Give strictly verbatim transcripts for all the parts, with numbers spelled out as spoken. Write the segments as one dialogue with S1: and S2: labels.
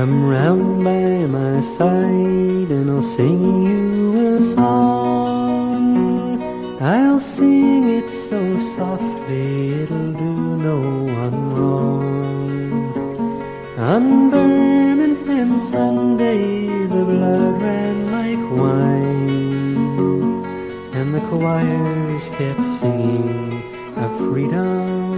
S1: Come round by my side and I'll sing you a song. I'll sing it so softly it'll do no one wrong. On Birmingham Sunday the blood ran like wine, and the choirs kept singing of freedom.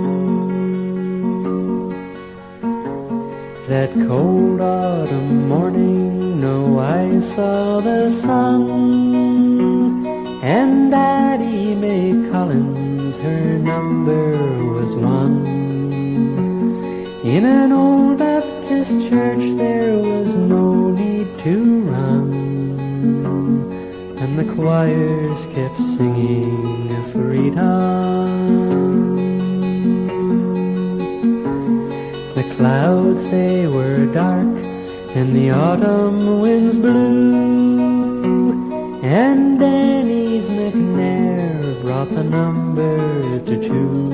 S1: That cold autumn morning, no, I saw the sun, and Daddy May Collins, her number was one. In an old Baptist church there was no need to run, and the choirs kept singing of freedom. The clouds, they were dark, and the autumn winds blew, and Denny's McNair brought the number to two.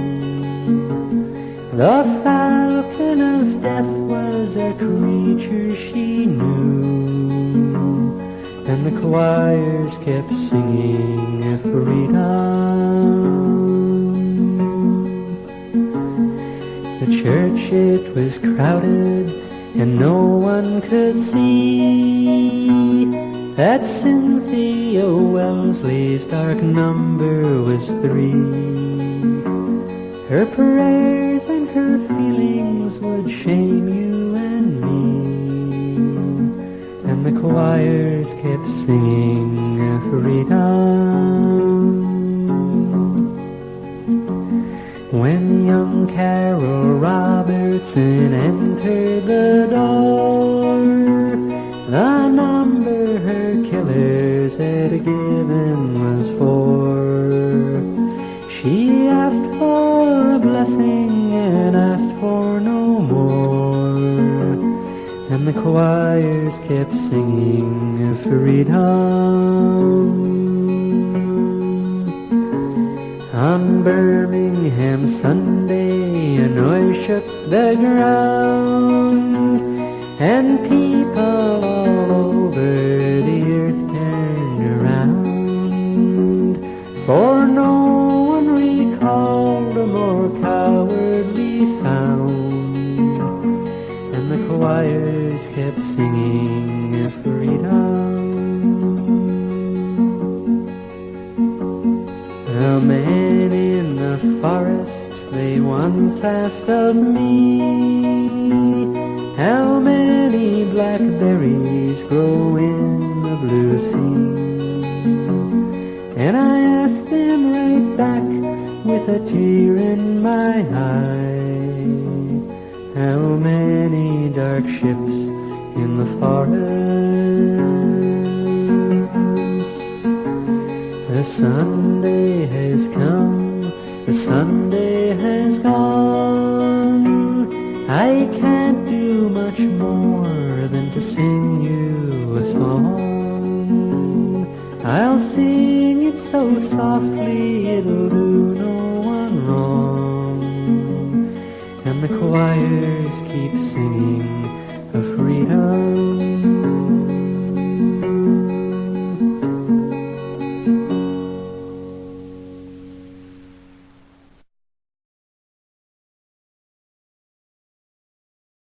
S1: The falcon of death was a creature she knew, and the choirs kept singing of freedom. The church, it was crowded, and no one could see that Cynthia Wellesley's dark number was three. Her prayers and her feelings would shame you and me, and the choirs kept singing of freedom. When young Carol Robertson entered the door, the number her killers had given was four. She asked for a blessing and asked for no more, and the choirs kept singing of freedom. On Birmingham Sunday a noise shook the ground, and people all over the earth turned around, for no one recalled a more cowardly sound, and the choirs kept singing of freedom. The men in the forest, they once asked of me, how many blackberries grow in the blue sea? And I asked them right back with a tear in my eye, how many dark ships in the forest? The Sunday has come, the Sunday has gone, I can't do much more than to sing you a song. I'll sing it so softly it'll do no one wrong, and the choirs keep singing of freedom.